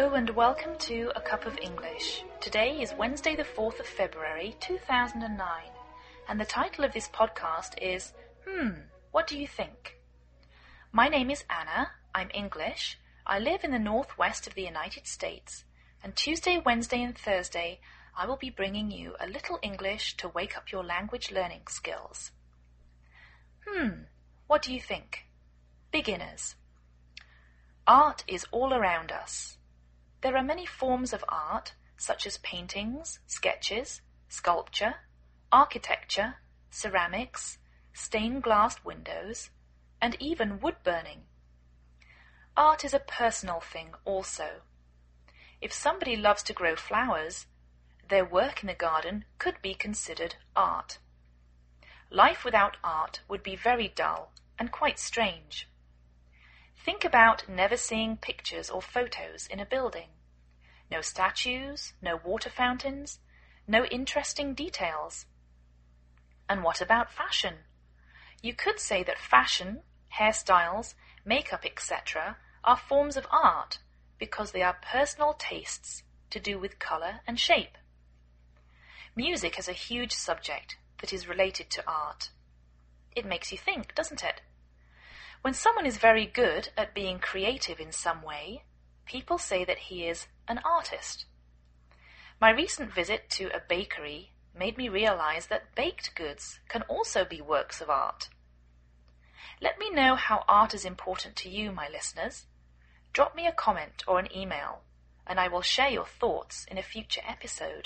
Hello and welcome to A Cup of English. Today is Wednesday the 4th of February 2009 and the title of this podcast is What do you think? My name is Anna, I'm English, I live in the northwest of the United States and Tuesday, Wednesday and Thursday I will be bringing you a little English to wake up your language learning skills. What do you think? Beginners. Art is all around us. There are many forms of art, such as paintings, sketches, sculpture, architecture, ceramics, stained glass windows, and even wood burning. Art is a personal thing also. If somebody loves to grow flowers, their work in the garden could be considered art. Life without art would be very dull and quite strange. Think about never seeing pictures or photos in a building. No statues, no water fountains, no interesting details. And what about fashion? You could say that fashion, hairstyles, makeup, etc. are forms of art because they are personal tastes to do with color and shape. Music is a huge subject that is related to art. It makes you think, doesn't it? When someone is very good at being creative in some way, people say that he is an artist. My recent visit to a bakery made me realize that baked goods can also be works of art. Let me know how art is important to you, my listeners. Drop me a comment or an email, and I will share your thoughts in a future episode.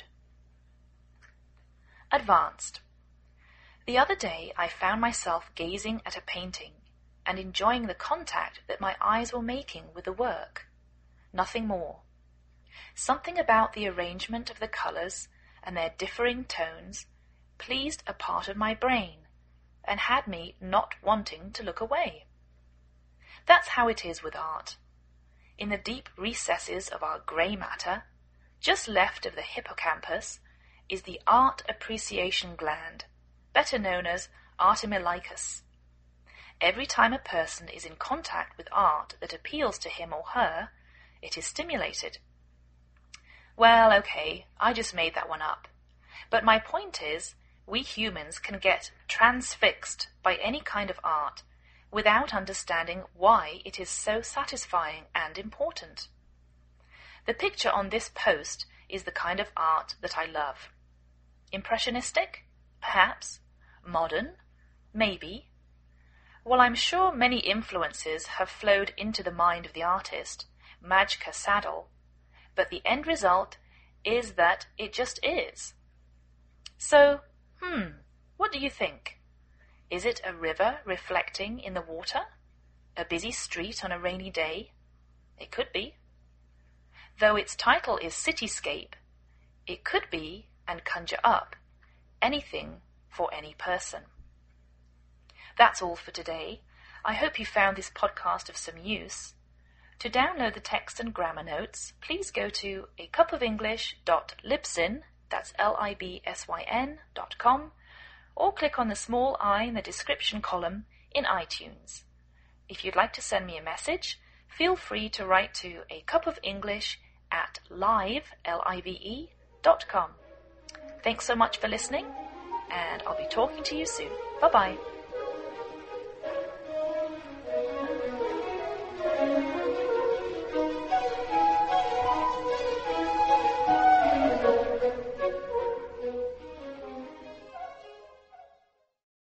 Advanced. The other day I found myself gazing at a painting and enjoying the contact that my eyes were making with the work. Nothing more. Something about the arrangement of the colours and their differing tones pleased a part of my brain and had me not wanting to look away. That's how it is with art. In the deep recesses of our grey matter, just left of the hippocampus, is the art appreciation gland, better known as artemiolycus. Every time a person is in contact with art that appeals to him or her, it is stimulated. Well, okay, I just made that one up. But my point is, we humans can get transfixed by any kind of art without understanding why it is so satisfying and important. The picture on this post is the kind of art that I love. Impressionistic? Perhaps. Modern? Maybe. Well, I'm sure many influences have flowed into the mind of the artist, Majka Sadal, but the end result is that it just is. So, what do you think? Is it a river reflecting in the water? A busy street on a rainy day? It could be. Though its title is Cityscape, it could be, and conjure up, anything for any person. That's all for today. I hope you found this podcast of some use. To download the text and grammar notes, please go to acupofelenglish.libsyn, that's libsyn.com, or click on the small I in the description column in iTunes. If you'd like to send me a message, feel free to write to acupofelenglish@live.com. Thanks so much for listening, and I'll be talking to you soon. Bye-bye.